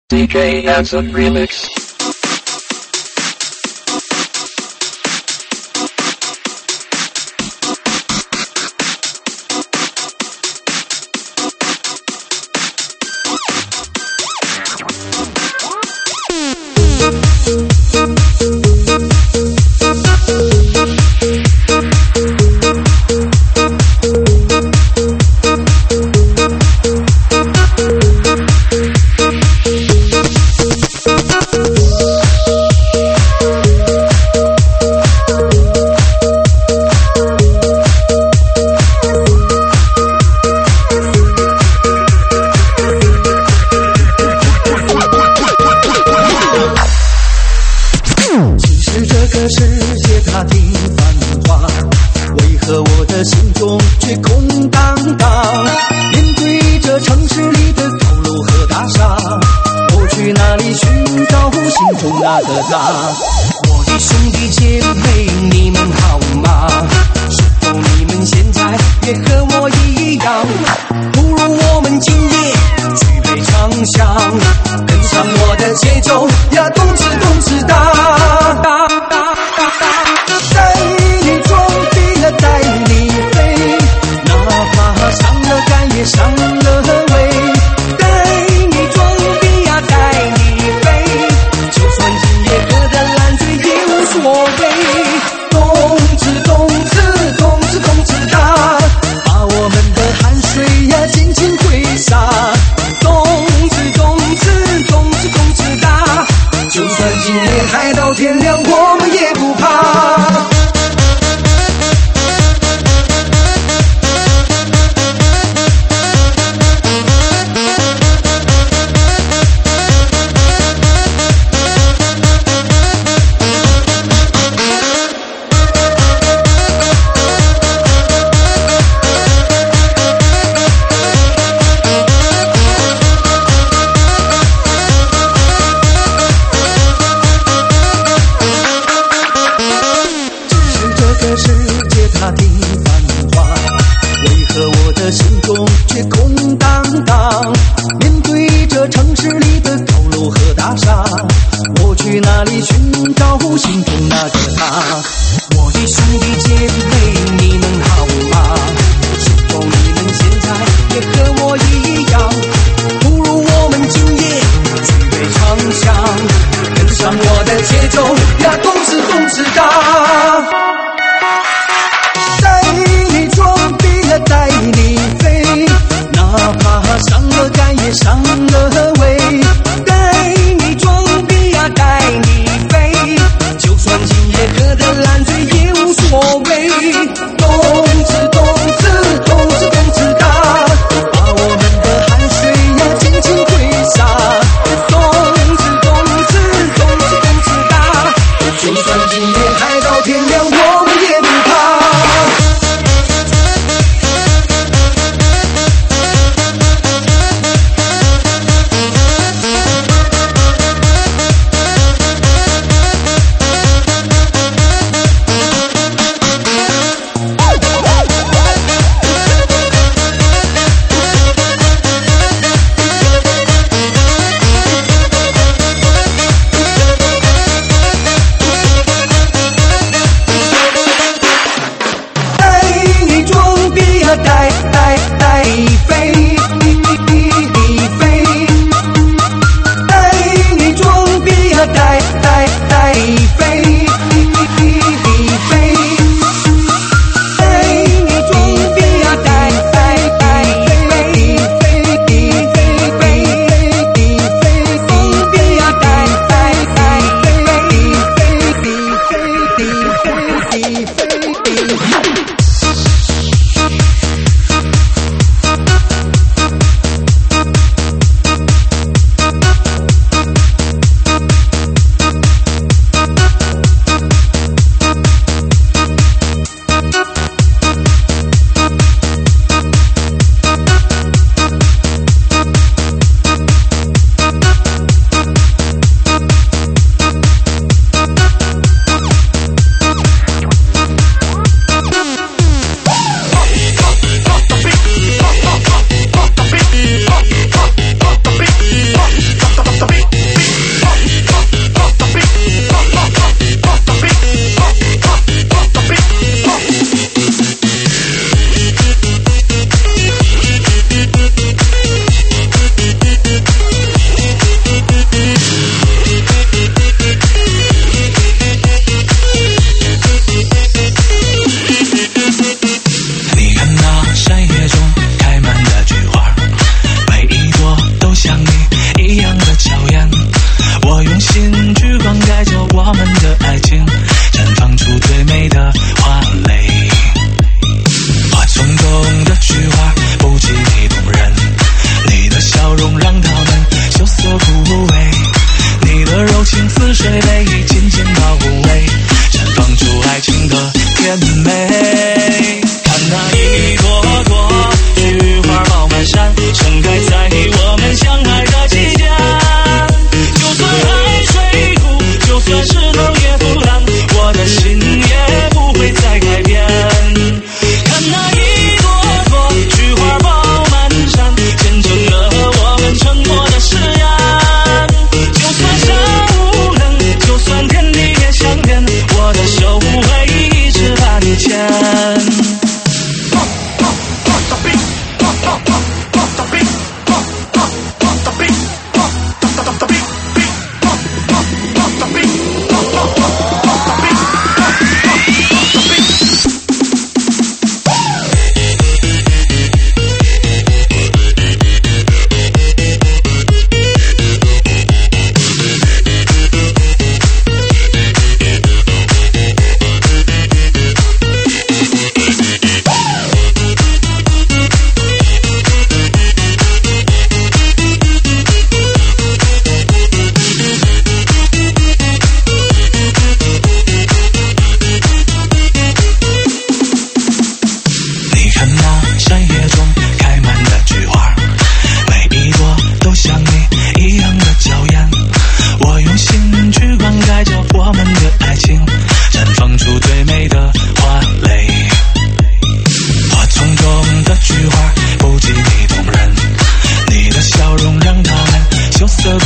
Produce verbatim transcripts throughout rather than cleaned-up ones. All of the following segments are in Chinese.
D J Handsome Remix. 我的兄弟姐妹，你们好吗？是否你们现在也和我一样？不如我们今夜举杯畅想，跟上我的节奏呀，动次动次哒哒哒哒哒，带你装逼呀，带你飞，哪怕伤了肝也伤了胃，带你装逼呀，带你飞，就算今夜喝得烂醉也无所谓，动次动次动次动次哒，把我们的汗水呀尽情挥洒，动次动次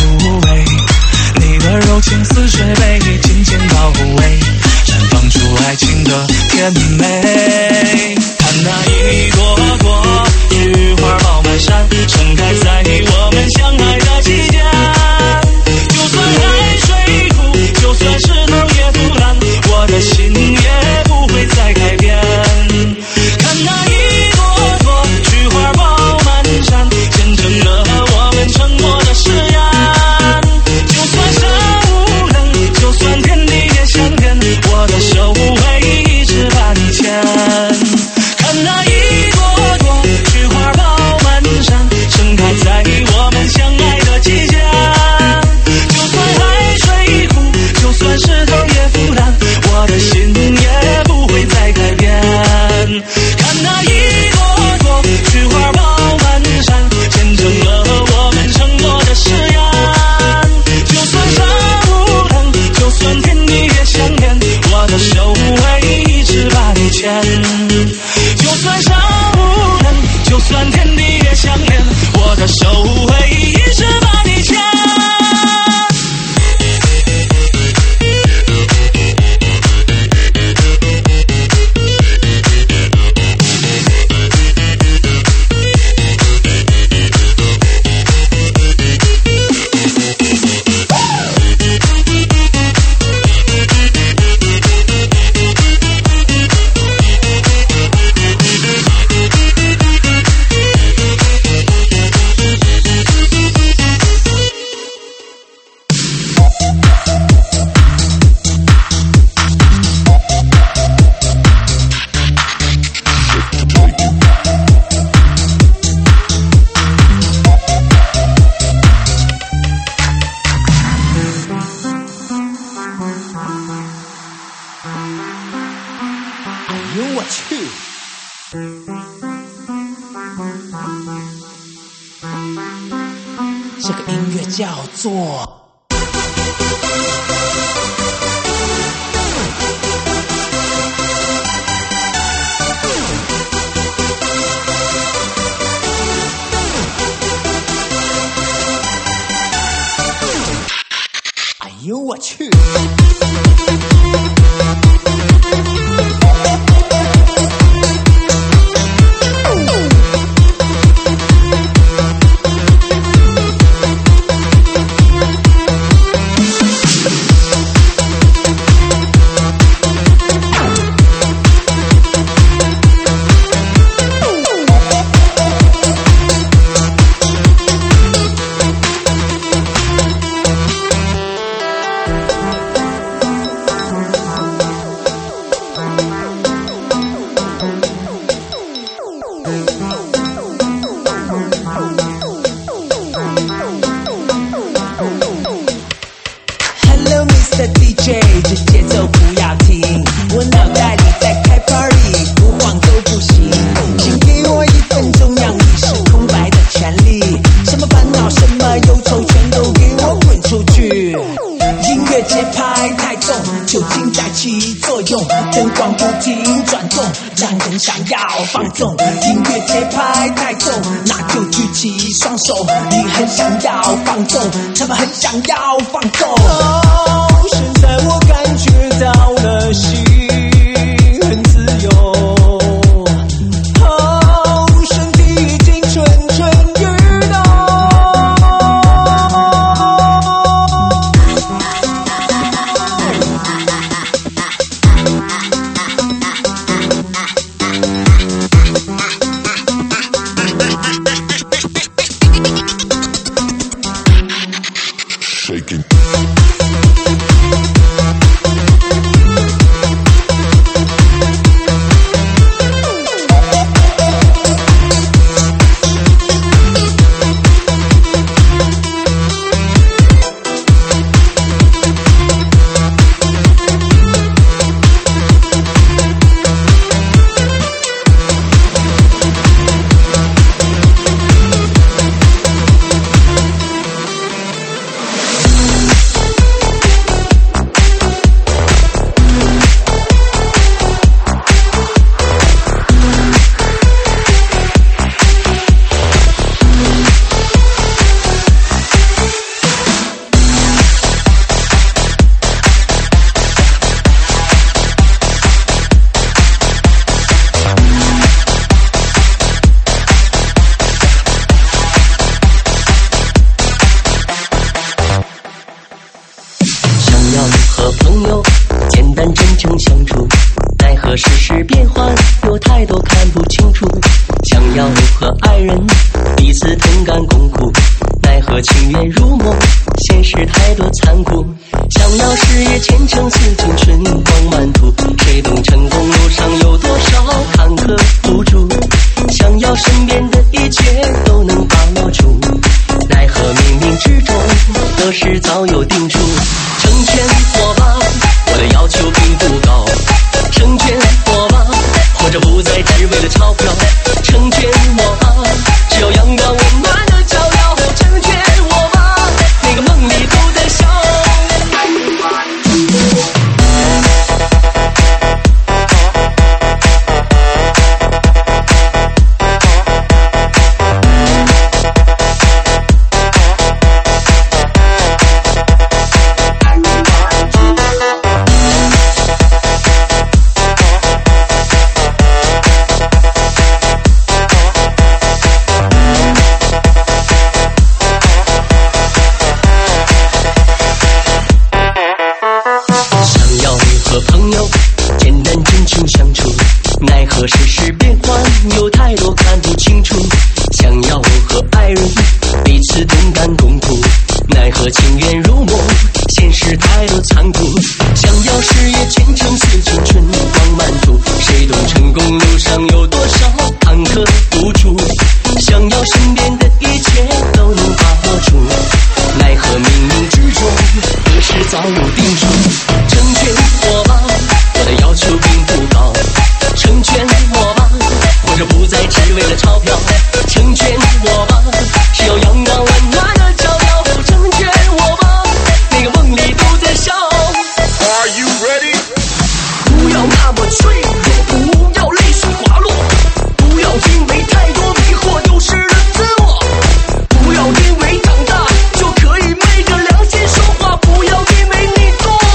入味，你的柔情似水被紧紧包围，绽放出爱情的甜美。看那一朵朵菊花爆满山，盛开在我们相爱的季节。就算海水枯，就算石头也腐烂，我的心也不会再改变。看那一朵朵菊花爆满山，见证了我们承诺的誓言。就算山无棱，就算天地也相连，我的手会一直把你牵。看那一朵朵菊花爆满山，盛开在我们相爱的季节。就算海水枯，就算石头也腐烂，我的心也不会再改变。看那一朵朵菊花爆满山，见证了我们承诺的誓言。就算山无棱，就算天地也相连，我的手会一直把你牵。就算山无棱，就算天地也相连，我的手会一直把你牵。 这个音乐叫做哎呦我去D J， 这节奏不要停，我脑袋里在开 party， 不晃都不行。请给我一分钟，让意识空白的权利。什么烦恼，什么忧愁，全都给我滚出去。音乐节拍太重，酒精在起作用，灯光不停转动，让人想要放纵。音乐节拍太重，那就举起双手。你很想要放纵，他们很想要放纵。哦，现在我感觉到了心很自由。哦，身体已经蠢蠢欲动。 Shaking. 朋友，简单真诚相处。奈何世事变幻，有太多看不清楚。想要和爱人彼此同甘共苦，奈何情缘如梦，现实太多残酷。想要事业前程似锦，春光满途，谁懂成功路上有多少坎坷无助。想要身边的一切都能把握住，奈何冥冥之中得失早有定数。成全我吧，我的要求并不高，成全我吧，活着不再只为了钞票。成全我吧，只要阳光温暖的照耀。成全我吧，每个梦里都在笑。和朋友简单真情相处，奈何世事变幻，有太多看不清楚。想要和爱人彼此同甘共苦，奈何情缘如梦，现实太多残酷。想要事业前程似锦，春光满途，谁懂成功路上有多少坎坷无助。想要身边的一切都能把握住，奈何冥冥之中得失早有定数。成全我吧，我的要求并不高，成全我吧，活着不再只为了钞票。成全我吧，只要阳光温暖的照耀。成全我吧，每个梦里都在笑。 Are you ready? 不要那么脆弱，不要泪水滑落，不要因为太多迷惑丢失了自我，不要因为长大就可以昧着良心说话，不要因为你多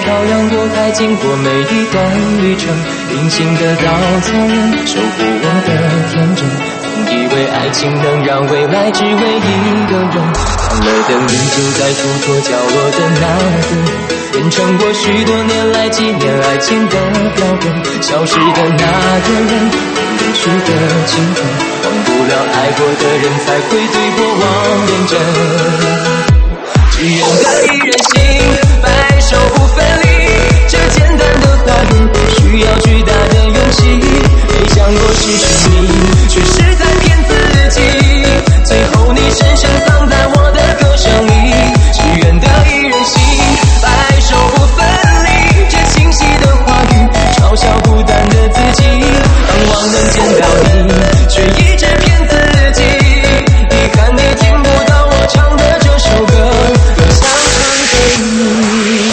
漂洋过海，经过每一段旅程，隐形的稻草人守护我的天真，以为爱情能让未来只为一个人，忘了的你就在付托角落的那个，变成我许多年来纪念爱情的标本，消失的那个人，离去的青春，忘不了爱过的人才会对过往认真。只愿得一人心，白首不分离，这简单的话语不需要巨大的勇气，没想过失去你，却是在骗自己，最后你深深藏在我的歌声里。只愿得一人心，白首不分离，这清晰的话语嘲笑孤单的自己，盼望能见到你，却一直骗自己，遗憾你听不到我唱的这首歌，多想唱给你。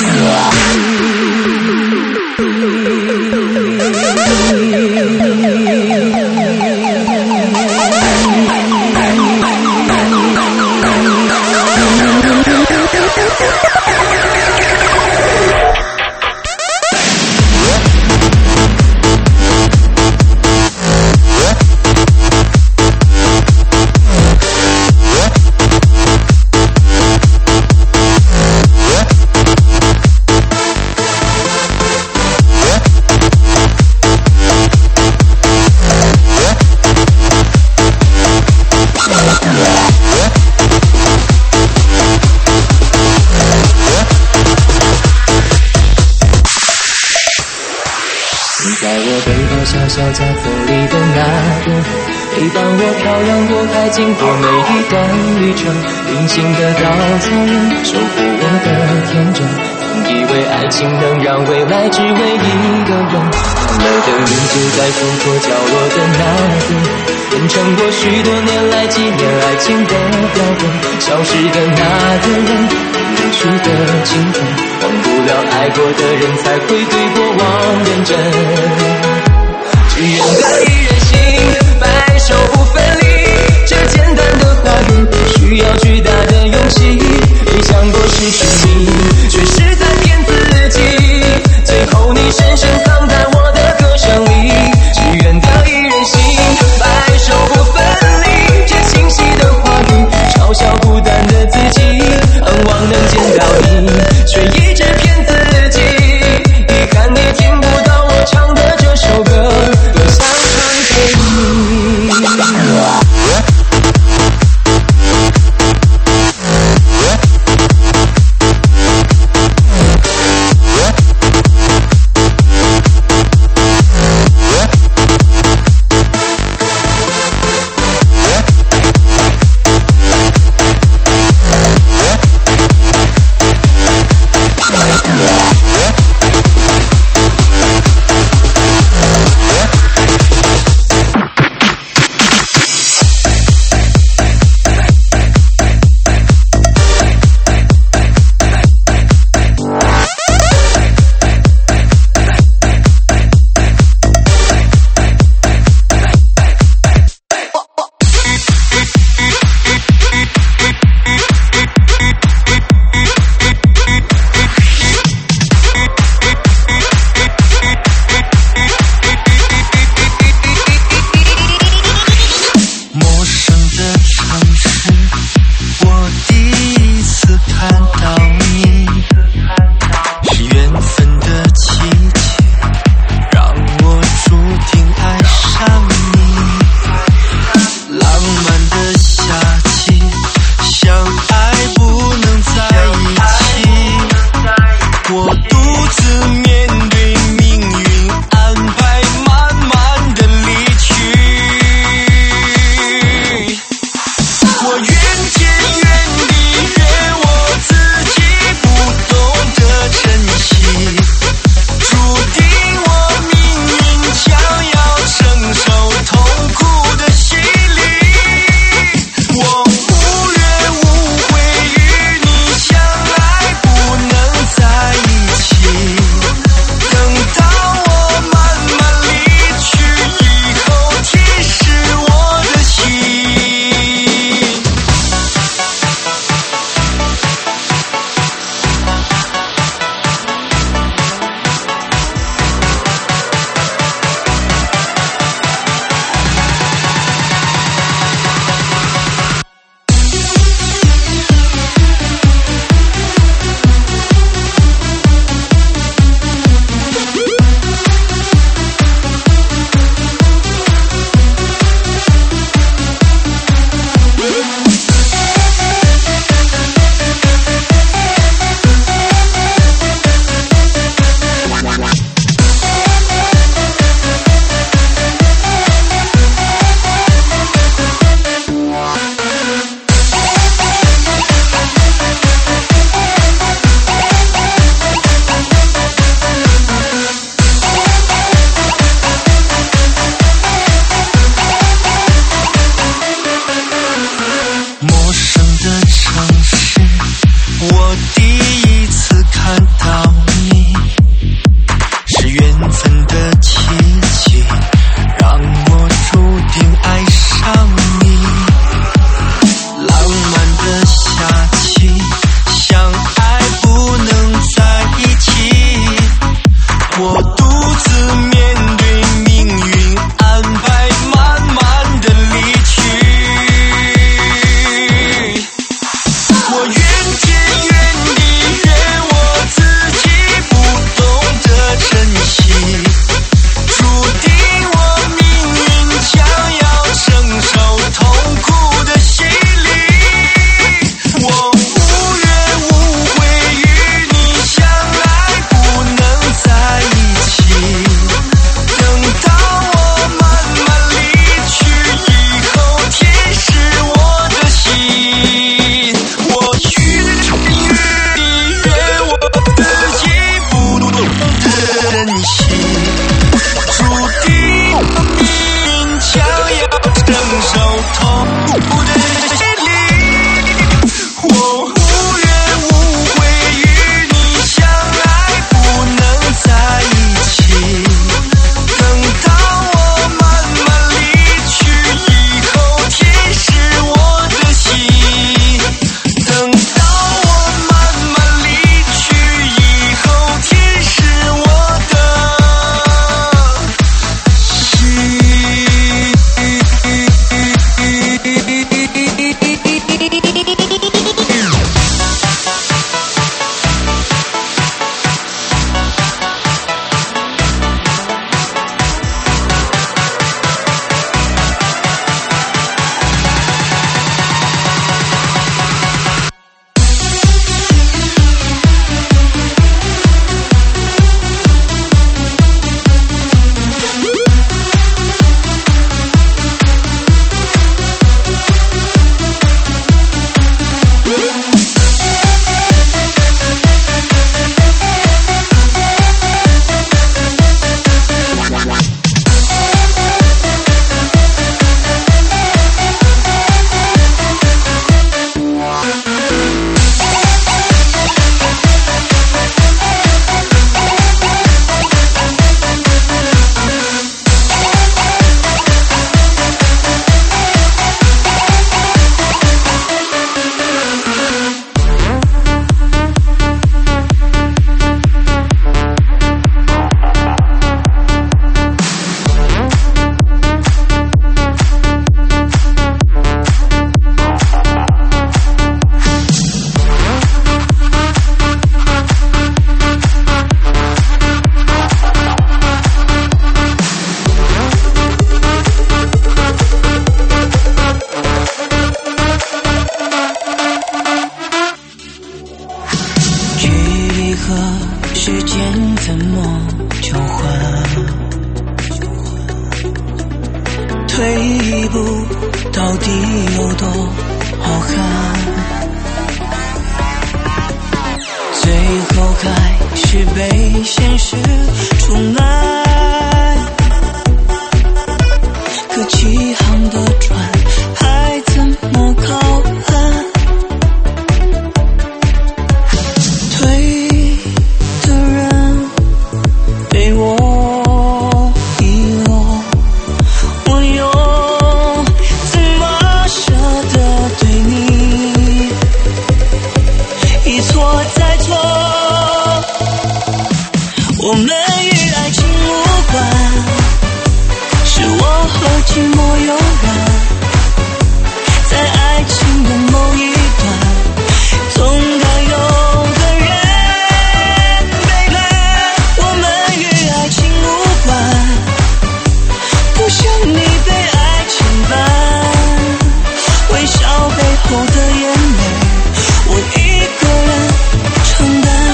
小小夹缝里的那个，陪伴我漂洋过海，经过每一段旅程，隐形的稻草人守护我的天真，以为爱情能让未来只为一个人，忘了的你就在付托角落的那个，变成我许多年来纪念爱情的标本，消失的那个人，离去的青春，忘不了爱过的人才会对过往认真。只愿得一人心，白首不分离，这简单的话语不需要巨大的勇气，没想过失去你，却是在骗自己，最后你深深藏在我的歌声里。只愿得一人心，白首不分离，这清晰的话语嘲笑孤单的自己，盼望能见到你，却一直骗自己，遗憾你听不到我唱的这首歌，多想唱给退一步到底有多好看，最后还是被现实出卖，可起航的船还怎么靠岸，退的人被我遗落，我又怎么舍得对你一错再错，我们与爱情无关，是我和寂寞有染，在爱情的某一段总该有个人背叛，我们与爱情无关，不想你被爱牵绊，微笑背后的眼泪我一个人承担。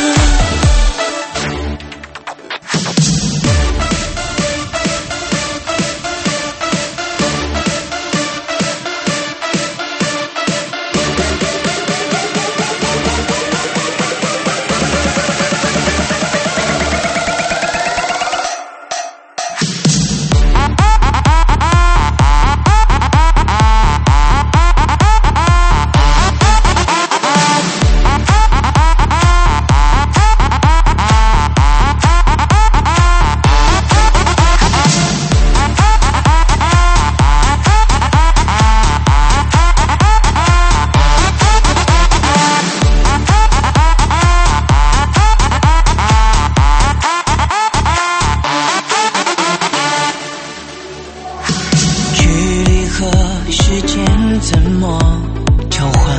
时间怎么交换？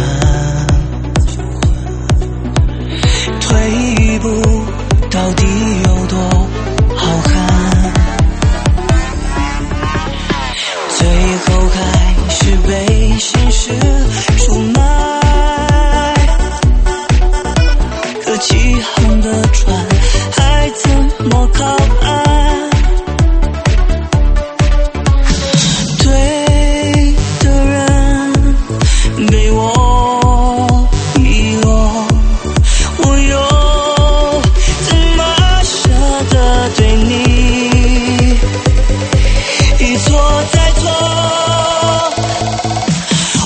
退一步到底有多好看？最后还是被现实出卖，可起航的船还怎么靠岸？被我遗落，我又怎么舍得对你一错再错，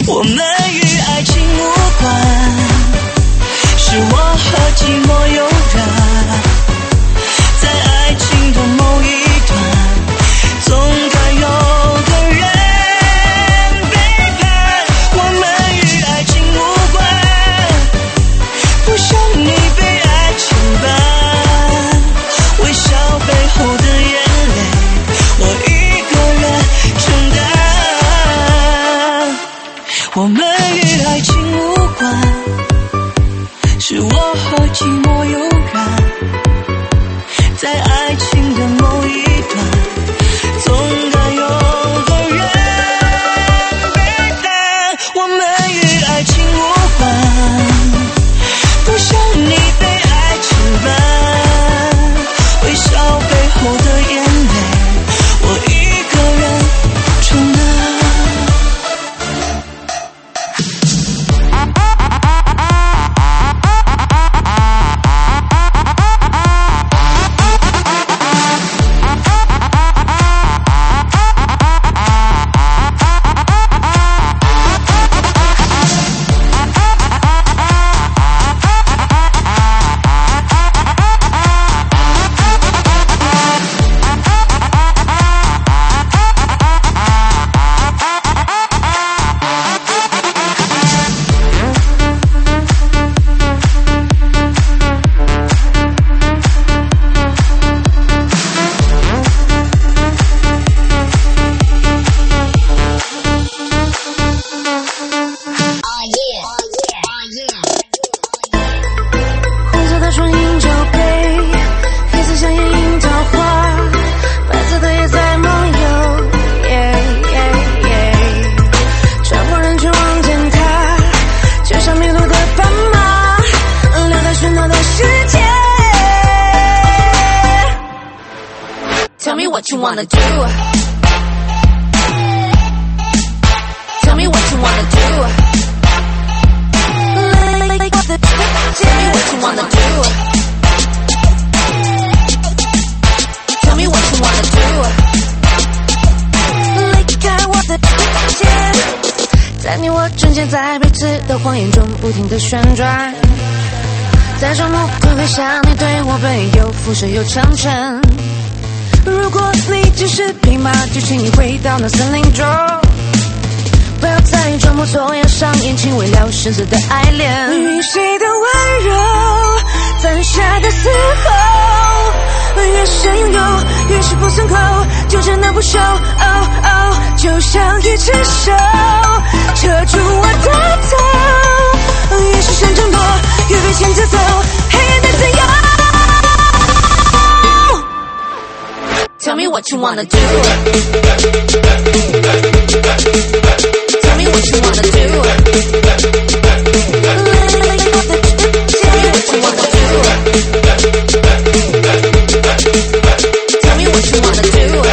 我们与爱情无关，是我和寂寞有染，在爱情的某一段，总该有个人背单。我们与爱情无关，不想你被爱牵绊，微笑背后的眼泪，我一个人承担。 Tell me what you wanna do. Tell me what you wanna do. Tell me what you wanna do. Tell me what you wanna do. 在你我中间，在彼此的谎言中不停地旋转，在众目睽睽下，你对我本有辐射又长城。如果你只是匹马，就请你回到那森林中，不要再装模作样上演轻微了声色的爱恋。与谁的温柔攒下的嘶吼，越是拥有越是不松口，就真的不休。哦哦，就像一只手扯住我的头，越是想挣脱越被牵着走，黑暗的自由。Tell me what you wanna do. Tell me what you wanna do. Tell me what you wanna do. Tell me what you wanna do.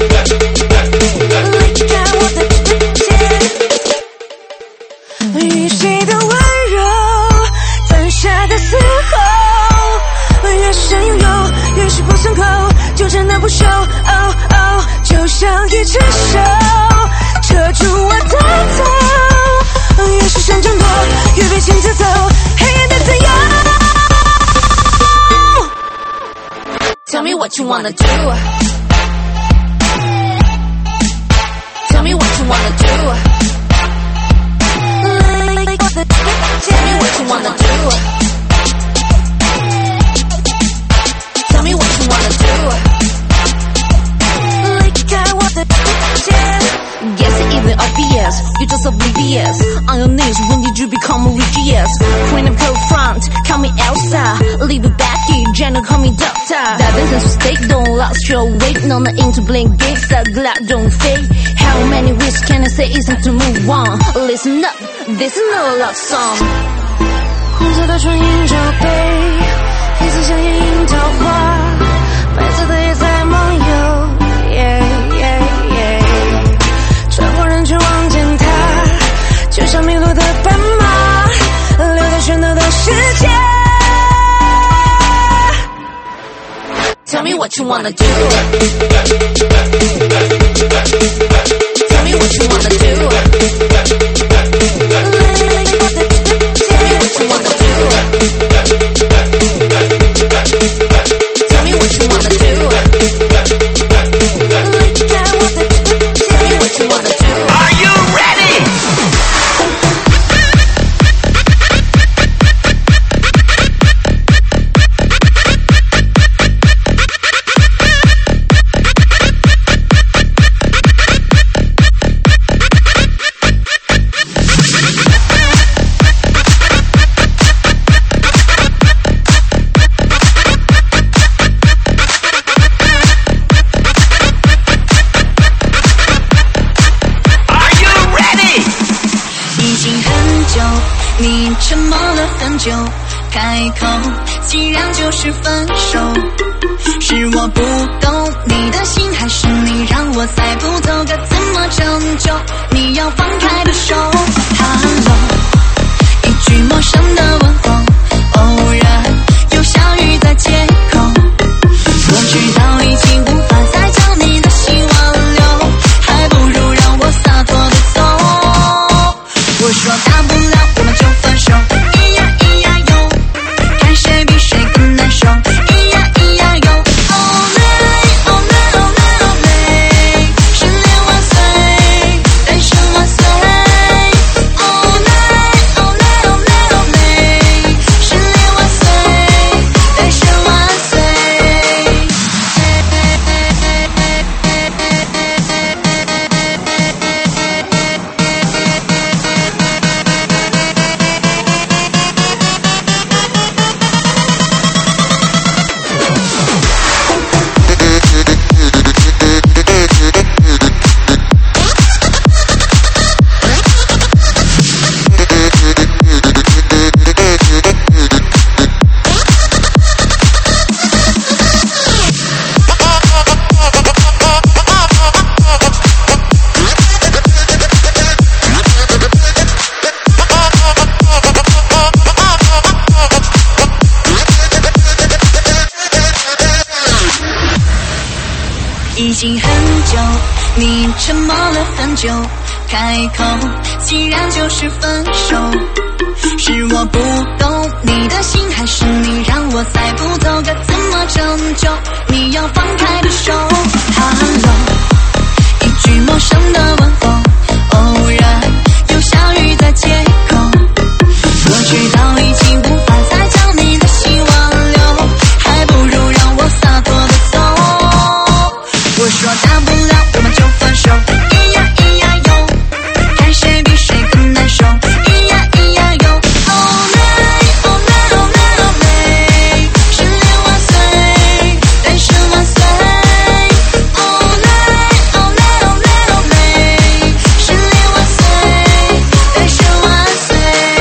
与谁的温柔攒下的嘶吼，越是拥有越是不松口，就真的不休。哦哦，就像一只手扯住我的头，越是想挣脱越被牵着走，黑暗的自由。Tell me what you wanna do. Tell me what you wanna do. Tell me what you wanna do. Tell me what you wanna do. Guess it even obvious, you're just oblivious. On your knees, when did you become religious? Queen of cold front, call me Elsa. Leave it back, you gentle, call me doctor. Diving sense of stake, don't lost your weight. No, not into blink gates, that glad don't fade. How many weeks can I say isn't to move on? Listen up, this is no love song. 红色的唇印着背，黑色香烟映桃花，白色的夜在梦游。Yeah, yeah, yeah. 穿过人群往前踏，就像迷路的斑马，留在喧闹的世界。Tell me what you wanna do. Tell me what you wanna do. Tell me what you wanna do. Tell me what you wanna do. Tell me what you wanna do. Are you ready? 你沉默了很久，开口既然就是分手。是我不懂你的心，还是你让我猜不透该怎么拯救你要放开的手。Hello， 一句陌生的问候，偶然有相遇在街口。我知道已经无法再将你的心挽留，还不如让我洒脱的走。我说大不了我们就分手，咿呀咿呀哟，看谁比谁更难受，咿呀咿呀哟。Oh nay oh nay oh nay oh nay， 失恋万岁，单身万岁。Oh nay oh nay oh nay oh nay， 失恋万岁，单身万岁。已经很久，你沉默了很久，开口既然就是分手。是我不懂你的心，还是你让我猜不透该怎么拯救你要放开的手。Hello， 一句陌生的问候，偶然又相遇在街口。我知道已经无法再将你的心挽留，还不如让我洒脱的走。我说大不了我们就分手，咿呀咿呀哟，看谁比谁更难受，咿呀咿呀哟。Oh nay oh nay oh nay oh nay， 失恋万岁，单身万岁。Oh nay oh nay oh nay oh nay， 失恋万岁，单身万岁。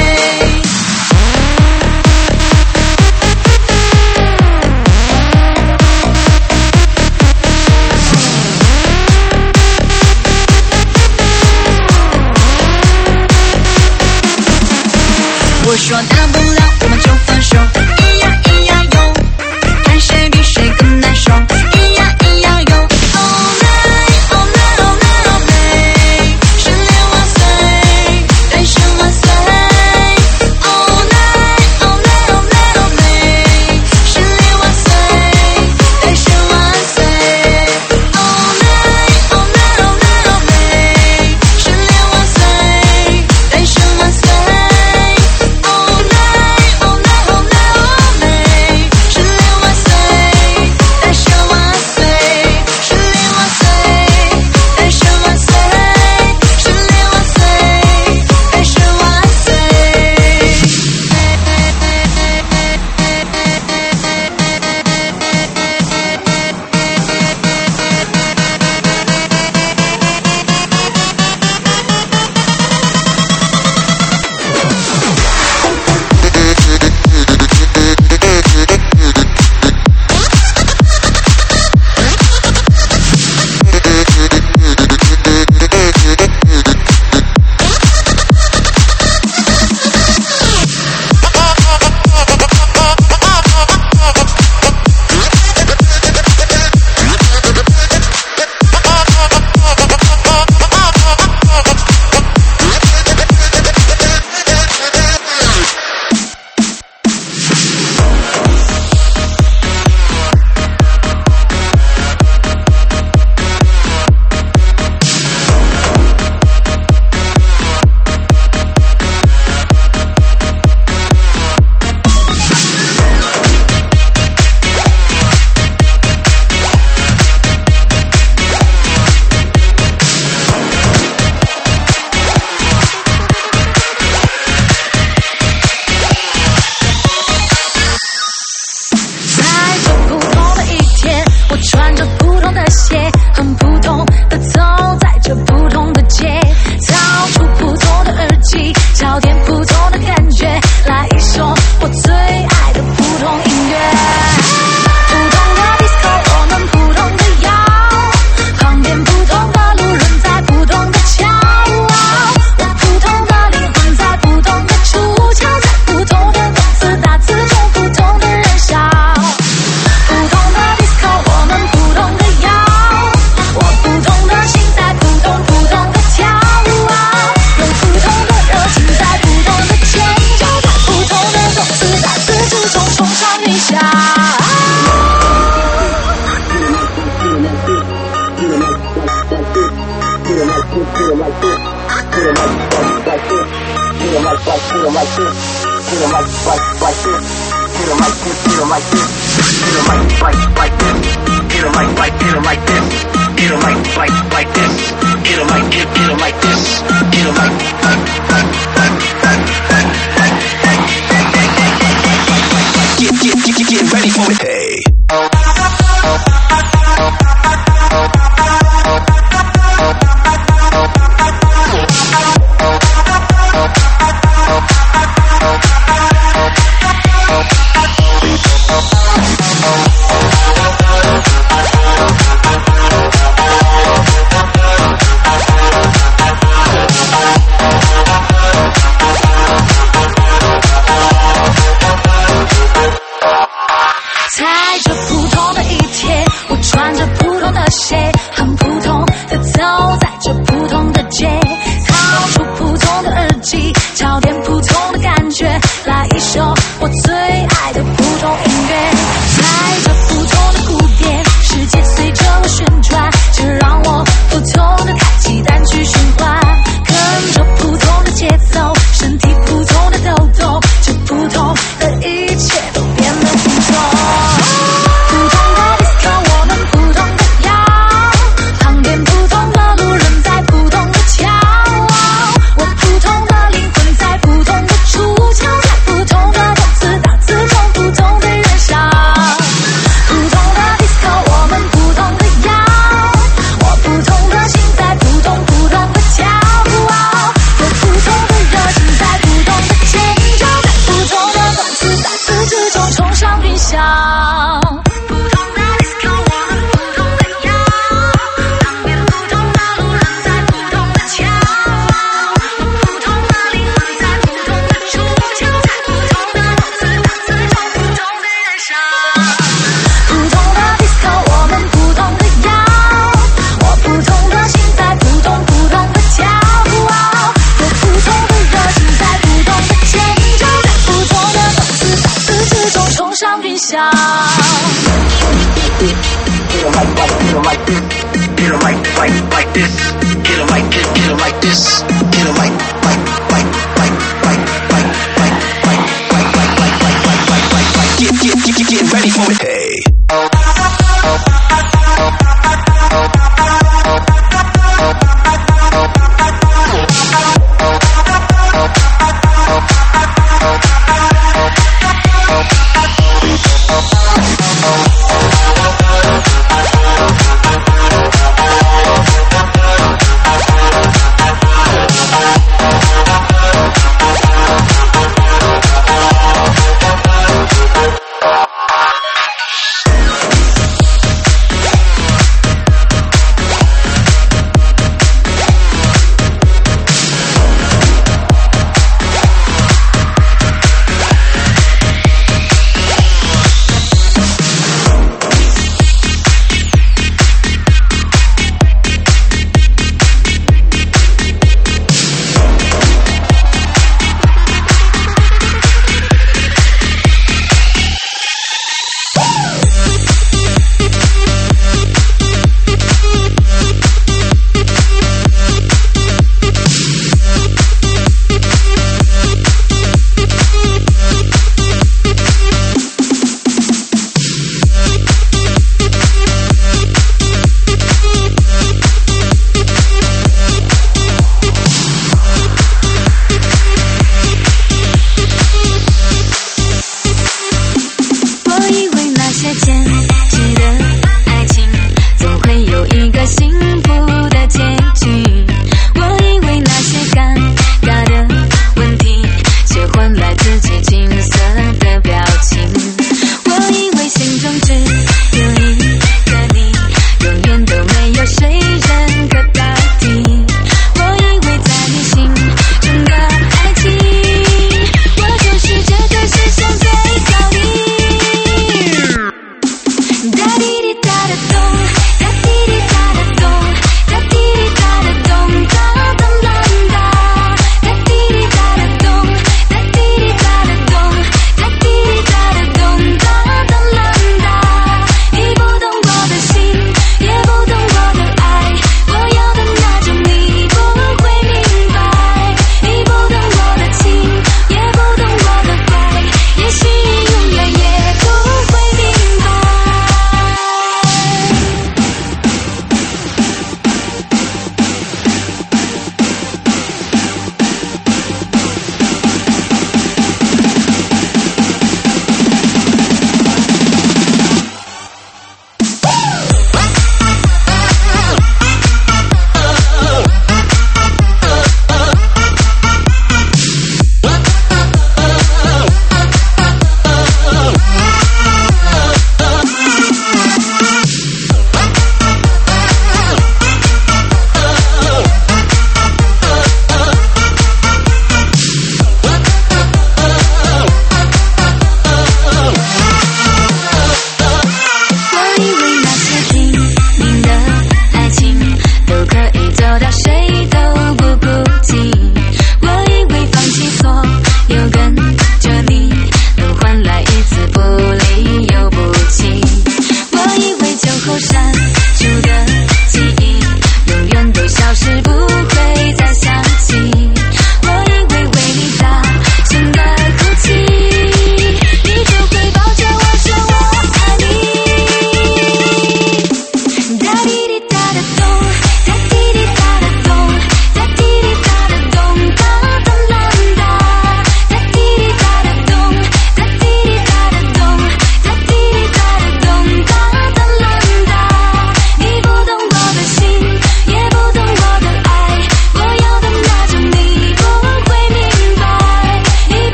我说大不了我们就分手，咿呀咿呀哟，看谁比谁更难受，咿呀咿呀哟。Oh nay oh nay oh nay oh nay， 失恋万岁，单身万岁。Oh nay oh nay oh nay oh nay， 失恋万岁，单身万岁。Oh nay oh nay oh nay oh nay， 失恋万岁，单身万岁。Oh this. Get a mic like like this. Get a mic like get a mic this. Get a mic like like this. Get a mic this. Get a mic this. Get a mic like like this. Get a mic like get a mic this. Get a mic like like this. Get a mic get get a mic this. Get a mic like like like like like like like. Get get get get get ready for it. Hey. 在这普通的一天，我穿着普通的鞋，很普通的走在这普通的街，掏出普通的耳机，找点普通的感觉，来一首我最爱的普通音乐。在这普通的鼓点，世界随着我旋转，这让我普通的开启单曲循环，跟着普通的节奏，身体普通的抖动，这普通的一切都变得普通。 Get ready for it. Hey.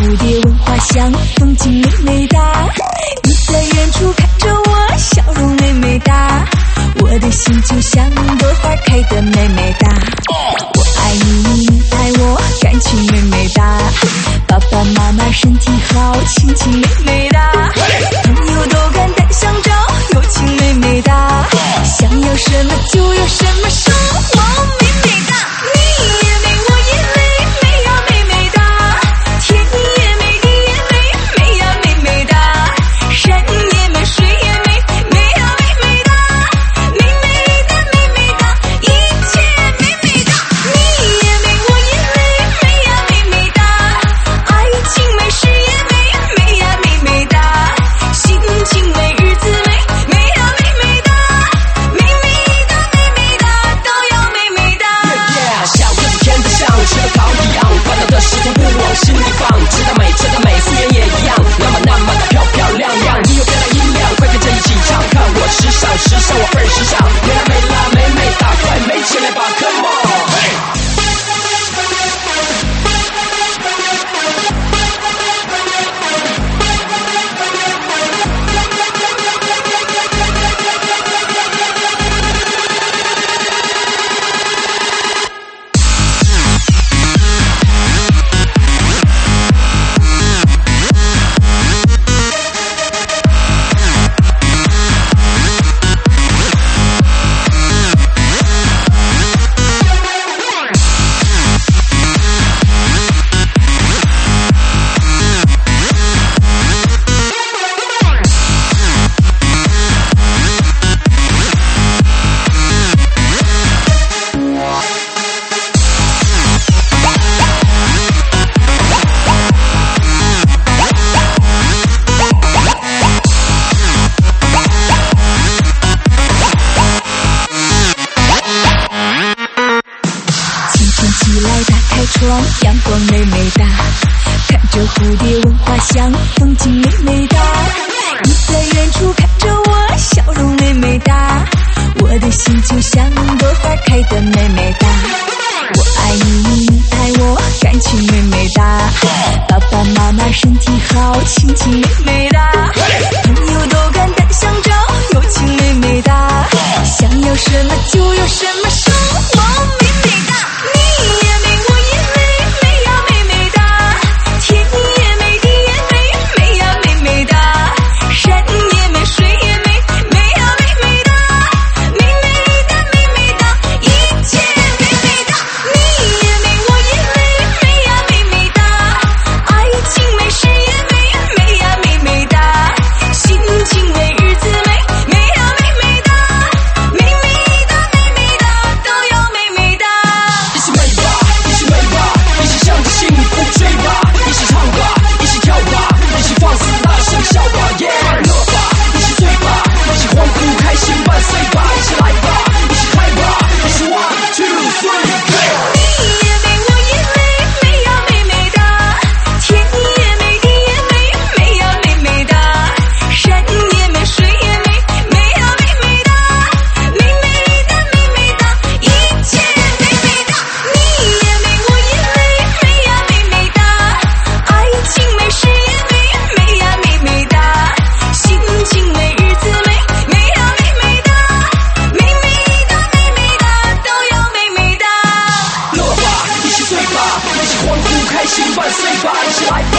蝴蝶闻花香，风景美美哒。你在远处看着我，笑容美美哒。我的心就像朵花开得美美哒。我爱你，你爱我，感情美美哒。爸爸妈妈身体好，亲情美美哒。朋友都敢带香蕉，友情美美哒。想要什么就有什么，生活美美哒。你也美，我也美，美呀美美哒。天也美，地也美，美呀美美哒。山也美，水也美，美呀美美哒。美美哒，美美哒，一切美美哒。你也美，我也美，美呀美美哒。爱情美，事业美，美呀美美哒。心情美，日子美，美呀美美哒。美美哒，美美哒，都要美美哒。 像春天的像吃了桃一样，烦恼的事情不往心里放，知道美，觉得美，素颜也一样，那么那么的漂漂亮亮。你有漂亮音量，快跟着一起唱，看我时尚，时尚我倍儿时尚，美啦美啦美美哒，快美起来吧 ，Come on！ 阳光美美哒，看着蝴蝶闻花香，风景美美哒。你在远处看着我，笑容美美哒。我的心就像朵花开得美美哒。我爱你，你爱我，感情美美哒。爸爸妈妈身体好，亲情美美哒。朋友都敢带香蕉，友情美美哒。想要什么就有什么，生活美美哒。你也美，我也美，美呀美美哒。天也美，地也美，美呀美美哒。山也美，水也美，美呀美美哒。美美哒，美美哒，一切美美哒。你也美，我也美，美呀美美哒。爱情美，事业美，美呀美美哒。心情美，日子美，美呀美美哒。美美哒，美美哒，都要美美哒。 一起美吧，一起美吧，一起向着幸福追吧，一起唱吧，一起跳吧，一起放肆大声笑吧，耶！乐吧，一起醉吧，一起欢呼开心万岁吧，一起来吧，一起嗨吧，一起 one two three go。 你也美，我也美，美呀美美哒。天也美，地也美，美呀美美哒。山也美，水也美，美呀美美哒。美美哒，美美哒，一切美美哒。你也美，我也美，美呀美美哒。爱情美，事业美，美呀美美哒。心情美，日子美，美呀美美哒。美美哒，美美哒，都要美美哒。 乐吧，一起醉吧，一起欢呼开心万岁吧，一起来吧，